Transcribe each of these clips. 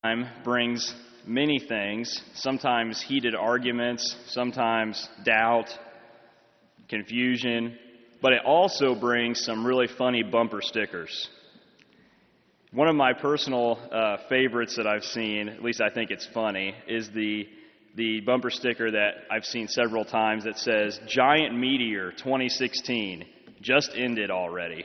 Time brings many things, sometimes heated arguments, sometimes doubt, confusion, but it also brings some really funny bumper stickers. One of my personal favorites that I've seen, at least I think it's funny, is the bumper sticker that I've seen several times that says, "Giant Meteor 2016, just ended already."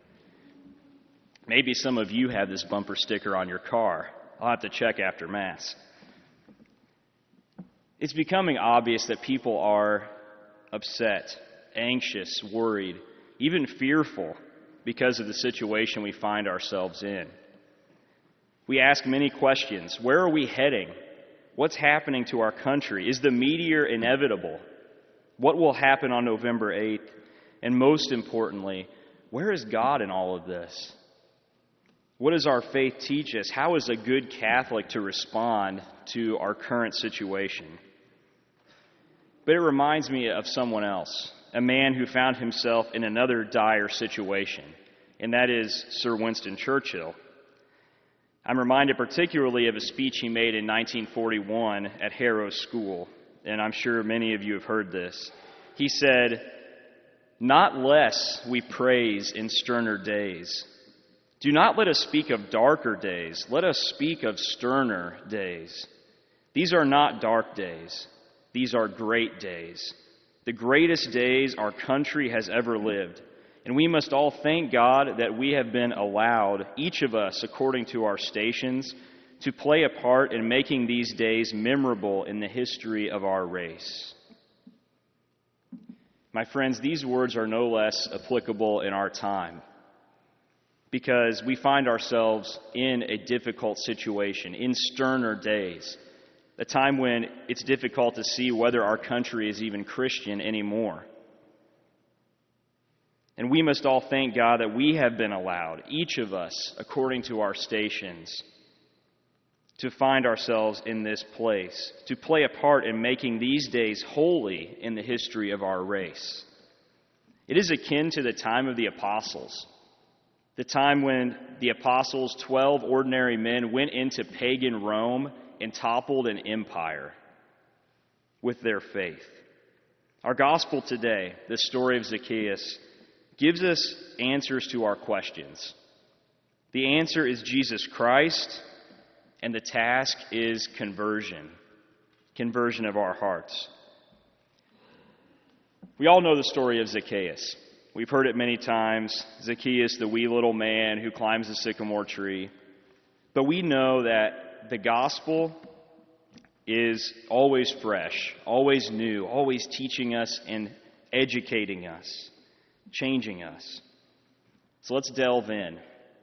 Maybe some of you have this bumper sticker on your car. I'll have to check after Mass. It's becoming obvious that people are upset, anxious, worried, even fearful because of the situation we find ourselves in. We ask many questions. Where are we heading? What's happening to our country? Is the meteor inevitable? What will happen on November 8th? And most importantly, where is God in all of this? What does our faith teach us? How is a good Catholic to respond to our current situation? But it reminds me of someone else, a man who found himself in another dire situation, and that is Sir Winston Churchill. I'm reminded particularly of a speech he made in 1941 at Harrow School, and I'm sure many of you have heard this. He said, "Not less we praise in sterner days. Do not let us speak of darker days. Let us speak of sterner days. These are not dark days. These are great days. The greatest days our country has ever lived. And we must all thank God that we have been allowed, each of us according to our stations, to play a part in making these days memorable in the history of our race." My friends, these words are no less applicable in our time, because we find ourselves in a difficult situation, in sterner days, a time when it's difficult to see whether our country is even Christian anymore. And we must all thank God that we have been allowed, each of us, according to our stations, to find ourselves in this place, to play a part in making these days holy in the history of our race. It is akin to the time of the apostles. The time when the apostles, 12 ordinary men, went into pagan Rome and toppled an empire with their faith. Our gospel today, the story of Zacchaeus, gives us answers to our questions. The answer is Jesus Christ, and the task is conversion of our hearts. We all know the story of Zacchaeus. We've heard it many times, Zacchaeus, the wee little man who climbs the sycamore tree. But we know that the gospel is always fresh, always new, always teaching us and educating us, changing us. So let's delve in.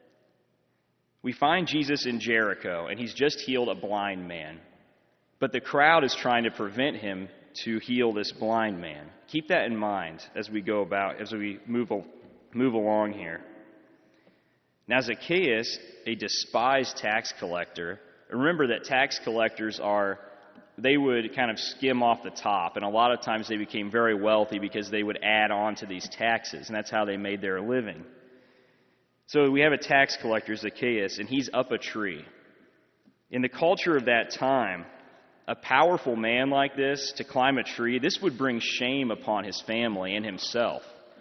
We find Jesus in Jericho, and he's just healed a blind man. But the crowd is trying to prevent him to heal this blind man. Keep that in mind as we move along here. Now Zacchaeus, a despised tax collector, remember that tax collectors they would kind of skim off the top, and a lot of times they became very wealthy because they would add on to these taxes, and that's how they made their living. So we have a tax collector, Zacchaeus, and he's up a tree. In the culture of that time, a powerful man like this, to climb a tree, this would bring shame upon his family and himself.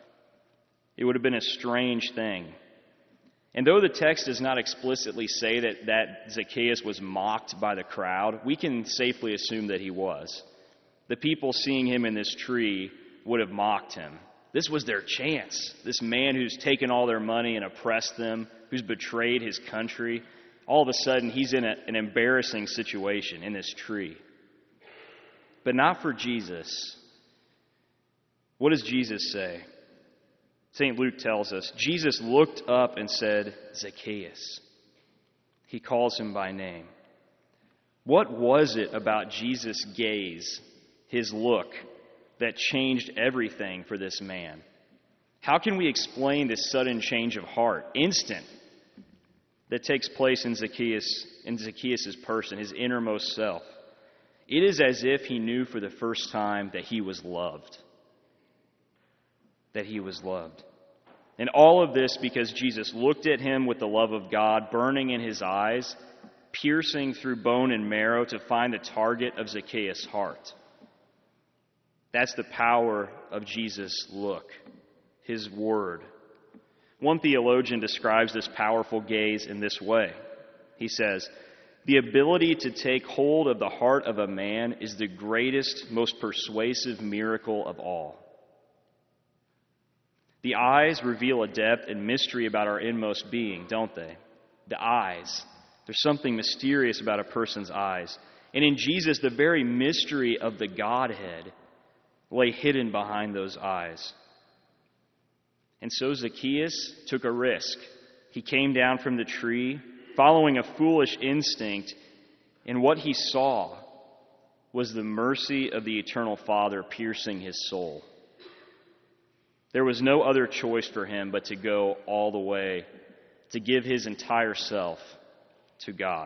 It would have been a strange thing. And though the text does not explicitly say that Zacchaeus was mocked by the crowd, we can safely assume that he was. The people seeing him in this tree would have mocked him. This was their chance. This man who's taken all their money and oppressed them, who's betrayed his country, all of a sudden, he's in an embarrassing situation in this tree. But not for Jesus. What does Jesus say? St. Luke tells us, Jesus looked up and said, "Zacchaeus." He calls him by name. What was it about Jesus' gaze, his look, that changed everything for this man? How can we explain this sudden change of heart, instant, that takes place in Zacchaeus' person, his innermost self? It is as if he knew for the first time that he was loved. That he was loved. And all of this because Jesus looked at him with the love of God burning in his eyes, piercing through bone and marrow to find the target of Zacchaeus' heart. That's the power of Jesus' look, his word. One theologian describes this powerful gaze in this way. He says, "The ability to take hold of the heart of a man is the greatest, most persuasive miracle of all." The eyes reveal a depth and mystery about our inmost being, don't they? The eyes. There's something mysterious about a person's eyes. And in Jesus, the very mystery of the Godhead lay hidden behind those eyes. And so Zacchaeus took a risk. He came down from the tree, following a foolish instinct, and what he saw was the mercy of the eternal Father piercing his soul. There was no other choice for him but to go all the way, to give his entire self to God.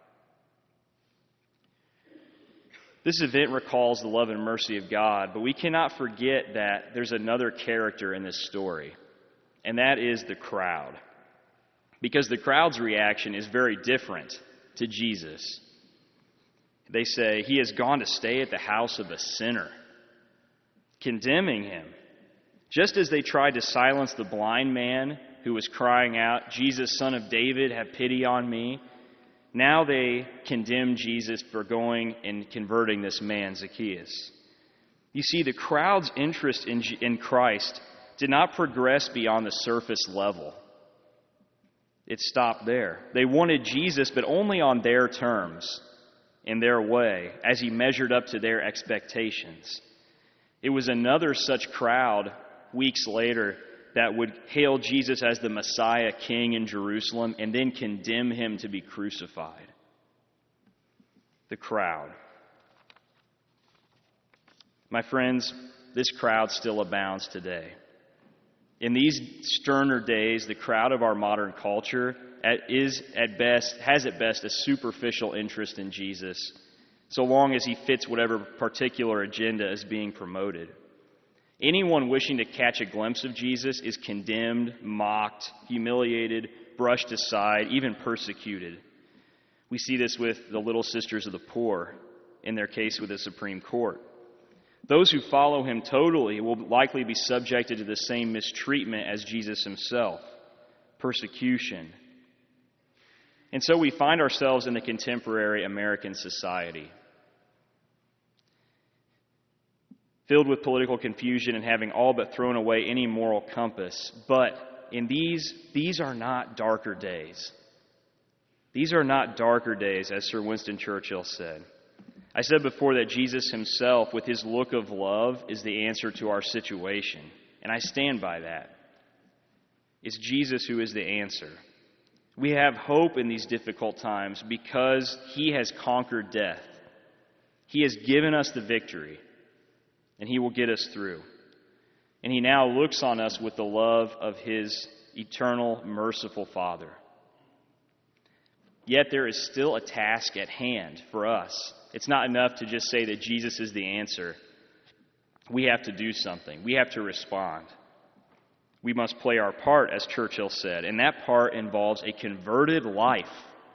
This event recalls the love and mercy of God, but we cannot forget that there's another character in this story, and that is the crowd. Because the crowd's reaction is very different to Jesus. They say, "He has gone to stay at the house of a sinner," condemning him. Just as they tried to silence the blind man who was crying out, "Jesus, Son of David, have pity on me," now they condemn Jesus for going and converting this man, Zacchaeus. You see, the crowd's interest in Christ did not progress beyond the surface level. It stopped there. They wanted Jesus, but only on their terms, in their way, as he measured up to their expectations. It was another such crowd weeks later that would hail Jesus as the Messiah King in Jerusalem and then condemn him to be crucified. The crowd. My friends, this crowd still abounds today. In these sterner days, the crowd of our modern culture has at best a superficial interest in Jesus, so long as he fits whatever particular agenda is being promoted. Anyone wishing to catch a glimpse of Jesus is condemned, mocked, humiliated, brushed aside, even persecuted. We see this with the Little Sisters of the Poor, in their case with the Supreme Court. Those who follow him totally will likely be subjected to the same mistreatment as Jesus himself, persecution. And so we find ourselves in the contemporary American society, filled with political confusion and having all but thrown away any moral compass. But in these are not darker days. These are not darker days, as Sir Winston Churchill said. I said before that Jesus himself, with his look of love, is the answer to our situation. And I stand by that. It's Jesus who is the answer. We have hope in these difficult times because he has conquered death. He has given us the victory, and he will get us through. And he now looks on us with the love of his eternal, merciful Father. Yet there is still a task at hand for us. It's not enough to just say that Jesus is the answer. We have to do something. We have to respond. We must play our part, as Churchill said, and that part involves a converted life.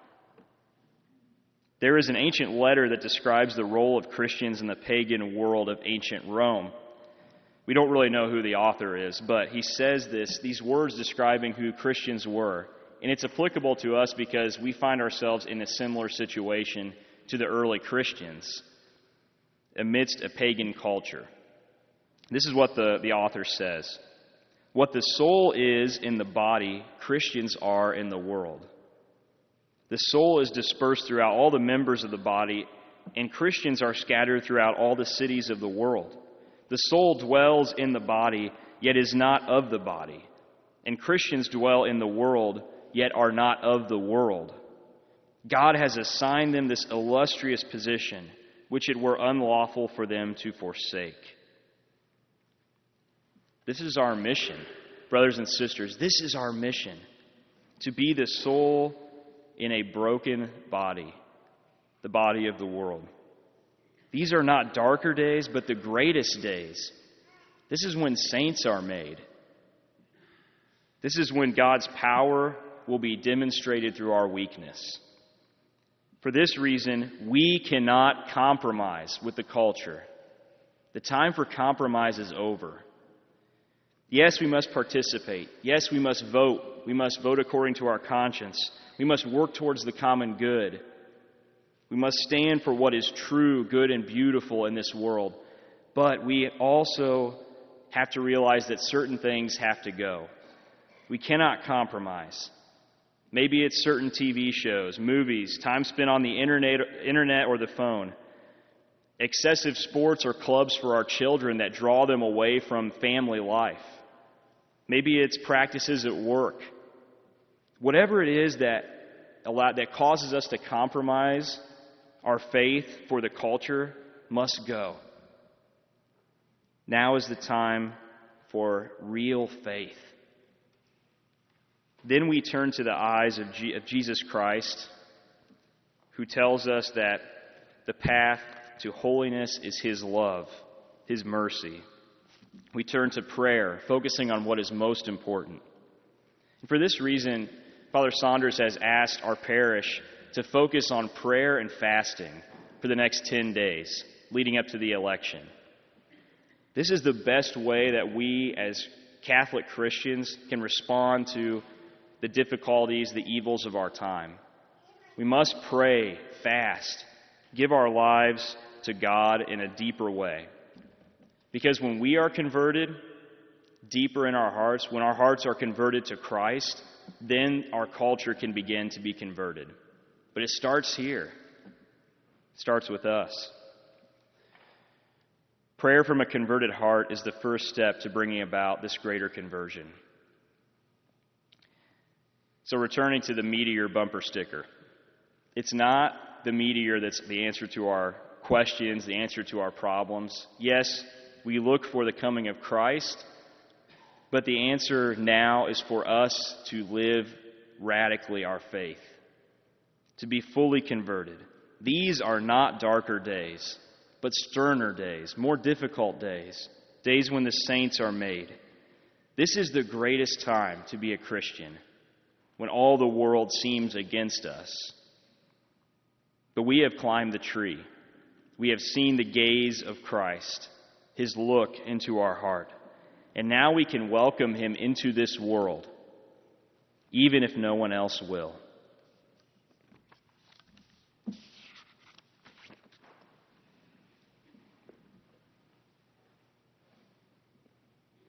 There is an ancient letter that describes the role of Christians in the pagan world of ancient Rome. We don't really know who the author is, but he says these words describing who Christians were. And it's applicable to us because we find ourselves in a similar situation to the early Christians amidst a pagan culture. This is what the author says. What the soul is in the body, Christians are in the world. The soul is dispersed throughout all the members of the body, and Christians are scattered throughout all the cities of the world. The soul dwells in the body, yet is not of the body. And Christians dwell in the world, yet are not of the world. God has assigned them this illustrious position, which it were unlawful for them to forsake. This is our mission, brothers and sisters. This is our mission, to be the soul in a broken body, the body of the world. These are not darker days, but the greatest days. This is when saints are made. This is when God's power will be demonstrated through our weakness. For this reason, we cannot compromise with the culture. The time for compromise is over. Yes, we must participate. Yes, we must vote. We must vote according to our conscience. We must work towards the common good. We must stand for what is true, good, and beautiful in this world. But we also have to realize that certain things have to go. We cannot compromise. Maybe it's certain TV shows, movies, time spent on the internet or the phone. Excessive sports or clubs for our children that draw them away from family life. Maybe it's practices at work. Whatever it is that causes us to compromise our faith for the culture must go. Now is the time for real faith. Then we turn to the eyes of Jesus Christ, who tells us that the path to holiness is His love, His mercy. We turn to prayer, focusing on what is most important. And for this reason, Father Saunders has asked our parish to focus on prayer and fasting for the next 10 days leading up to the election. This is the best way that we as Catholic Christians can respond to the difficulties, the evils of our time. We must pray, fast, give our lives to God in a deeper way. Because when we are converted deeper in our hearts, when our hearts are converted to Christ, then our culture can begin to be converted. But it starts here. It starts with us. Prayer from a converted heart is the first step to bringing about this greater conversion. So returning to the meteor bumper sticker. It's not the meteor that's the answer to our questions, the answer to our problems. Yes, we look for the coming of Christ, but the answer now is for us to live radically our faith, to be fully converted. These are not darker days, but sterner days, more difficult days, days when the saints are made. This is the greatest time to be a Christian, when all the world seems against us. But we have climbed the tree. We have seen the gaze of Christ, His look into our heart. And now we can welcome Him into this world, even if no one else will.